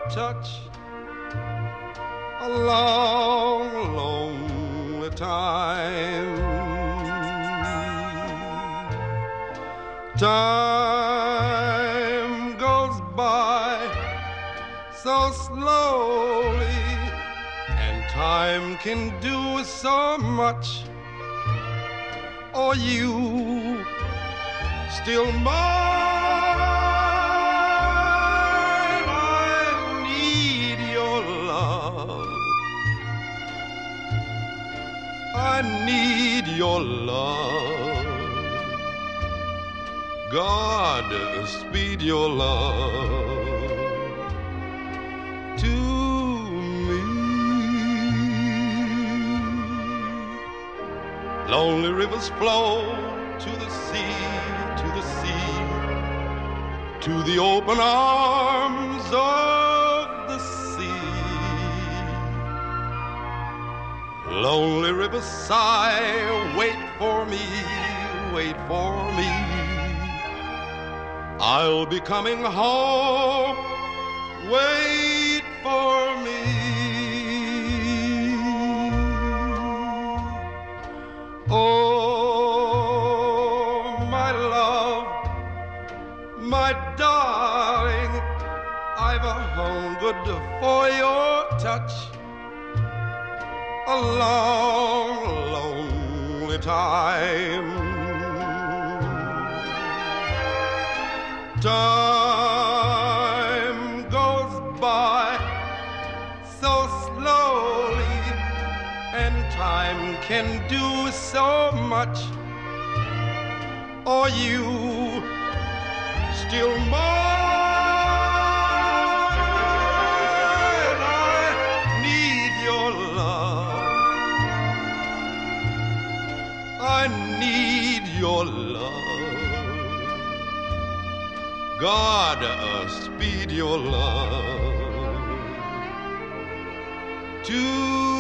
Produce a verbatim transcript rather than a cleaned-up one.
touch a long, lonely time. Time goes by so slowly, and time can do so much. Are you still mine? I need your love. I need your love. God, speed your love to me. Lonely rivers flow to the sea, to the sea, to the open arms of the sea. Lonely rivers sigh, wait for me, wait for me. I'll be coming home, wait for me. Oh, my love, my darling, I've a hungered for your touch a long, lonely time. Time goes by so slowly, and time can do so much. Are you still mine? I need your love. I need your love. God, uh, speed your love to